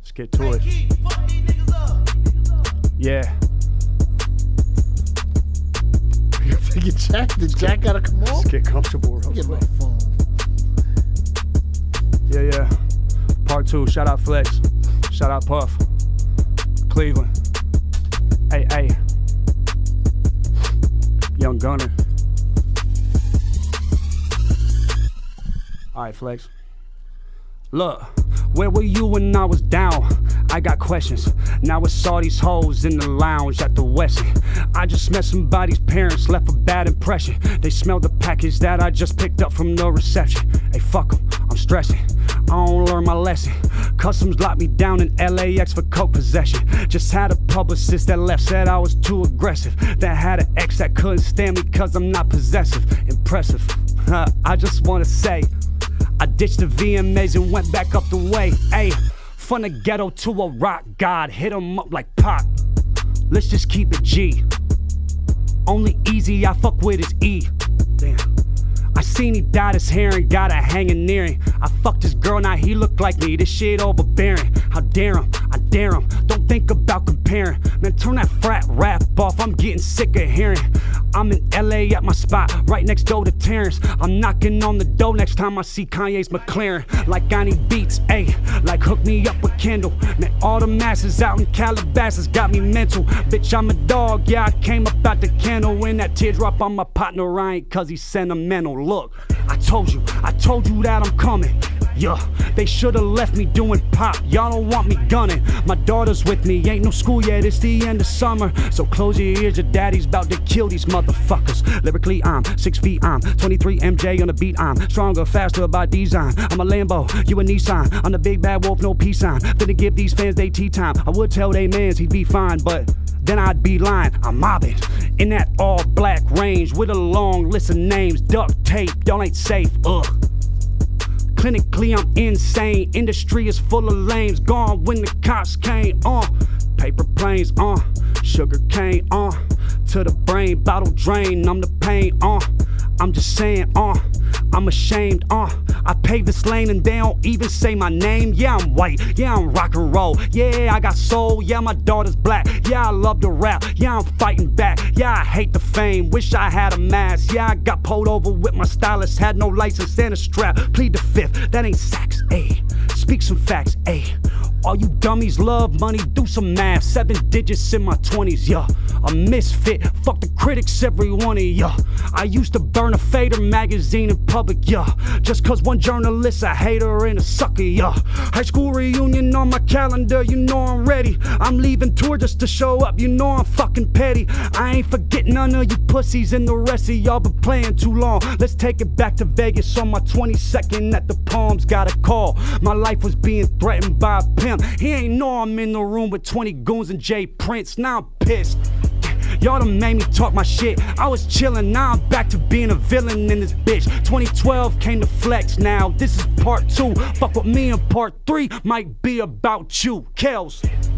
Let's get to it. Yeah. You think Jack gotta come on? Let's get comfortable real Get my quick. phone. Yeah. Part 2. Shout out Flex. Shout out Puff. Cleveland. Hey. Young Gunner. Alright, Flex. Look, where were you when I was down? I got questions. Now it's all these hoes in the lounge at the Westin. I just met somebody's parents, left a bad impression. They smelled the package that I just picked up from the reception. Hey, fuck them, I'm stressing. I don't learn my lesson. Customs locked me down in LAX for coke possession. Just had a publicist that left, said I was too aggressive. That had an ex that couldn't stand me cause I'm not possessive. Impressive. I just wanna say, I ditched the VMAs and went back up the way. Ayy, from the ghetto to a rock god, hit 'em up like Pac. Let's just keep it G. Only easy I fuck with is E. Damn. I seen he dyed his hair and got a hanging near him. I fucked his girl, now he look like me. This shit overbearing. How dare him? I dare him. Don't think about comparing. Man, turn that frat rap off. I'm getting sick of hearing. I'm in LA at my spot, right next door to Terrence. I'm knocking on the door next time I see Kanye's McLaren. Like I need beats, ayy, like hook me up with Kendall. Man, all the masses out in Calabasas got me mental. Bitch, I'm a dog, yeah, I came up out the kennel. And that teardrop on my partner, I ain't cause he's sentimental. Look, I told you that I'm coming. Yeah, they should've left me doing pop. Y'all don't want me gunning. My daughter's with me, ain't no school yet, it's the end of summer. So close your ears, your daddy's about to kill these motherfuckers. Lyrically, I'm 6 feet, I'm 23 MJ on the beat, I'm stronger, faster by design. I'm a Lambo, you a Nissan. I'm the big bad wolf, no peace sign. Finna give these fans they tea time. I would tell they mans he'd be fine, but then I'd be lying. I'm mobbing in that all black range with a long list of names. Duct tape, y'all ain't safe, ugh. Clinically, I'm insane. Industry is full of lames. Gone when the cops came, paper planes, sugar cane, to the brain, bottle drain. I'm the pain, I'm just saying, I'm ashamed, I paved this lane and they don't even say my name. Yeah, I'm white, yeah, I'm rock and roll. Yeah, I got soul, yeah, my daughter's black. Yeah, I love to rap, yeah, I'm fighting back. Yeah, I hate the fame, wish I had a mask. Yeah, I got pulled over with my stylist, had no license and a strap. Plead the fifth, that ain't sax, ayy. Speak some facts, ayy. All you dummies love money, do some math. 7 digits in my 20s, yeah. A misfit, fuck the critics, every one of ya. I used to burn a Fader magazine in public, yeah. Just cause one journalist a hater and a sucker, yeah. High school reunion on my calendar, you know I'm ready. I'm leaving tour just to show up, you know I'm fucking petty. I ain't forgetting none of you pussies and the rest of y'all been playing too long. Let's take it back to Vegas on my 22nd at the Palms, got a call. My life was being threatened by a pimp. He ain't know I'm in the room with 20 goons and Jay Prince. Now I'm pissed. Y'all done made me talk my shit. I was chillin', now I'm back to being a villain in this bitch. 2012 came to Flex, now this is part 2. Fuck with me, and part 3 might be about you. Kels.